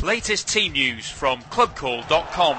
Latest team news from clubcall.com.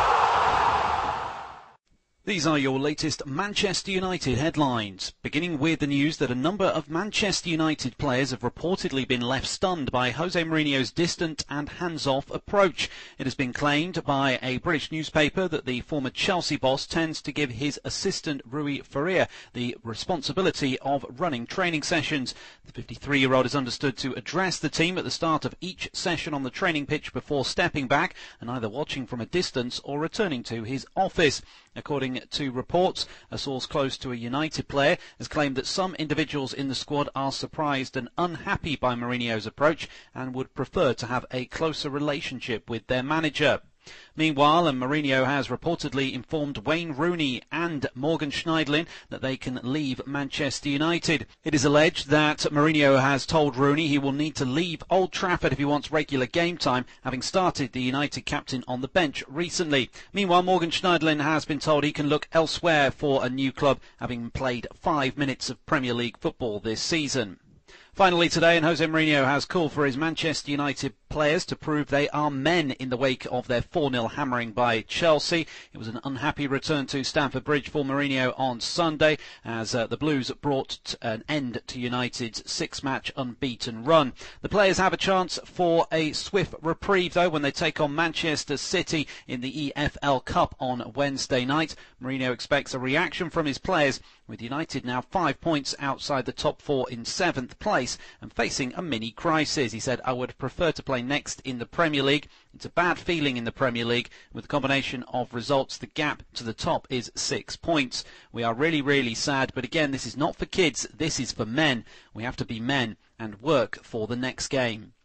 These are your latest Manchester United headlines, beginning with the news that a number of Manchester United players have reportedly been left stunned by Jose Mourinho's distant and hands-off approach. It has been claimed by a British newspaper that the former Chelsea boss tends to give his assistant Rui Faria the responsibility of running training sessions. The 53-year-old is understood to address the team at the start of each session on the training pitch before stepping back and either watching from a distance or returning to his office. According to reports, a source close to a United player has claimed that some individuals in the squad are surprised and unhappy by Mourinho's approach and would prefer to have a closer relationship with their manager. Meanwhile, Mourinho has reportedly informed Wayne Rooney and Morgan Schneiderlin that they can leave Manchester United. It is alleged that Mourinho has told Rooney he will need to leave Old Trafford if he wants regular game time, having started the United captain on the bench recently. Meanwhile, Morgan Schneiderlin has been told he can look elsewhere for a new club, having played 5 minutes of Premier League football this season. Finally today, and Jose Mourinho has called for his Manchester United players to prove they are men in the wake of their 4-0 hammering by Chelsea. It was an unhappy return to Stamford Bridge for Mourinho on Sunday as the Blues brought an end to United's 6-match unbeaten run. The players have a chance for a swift reprieve though when they take on Manchester City in the EFL Cup on Wednesday night. Mourinho expects a reaction from his players, with United now 5 points outside the top 4 in 7th place and facing a mini crisis. He said, "I would prefer to play next in the Premier League. It's a bad feeling in the Premier League. With a combination of results, the gap to the top is 6 points. We are really sad, but again, this is not for kids, this is for men. We have to be men and work for the next game."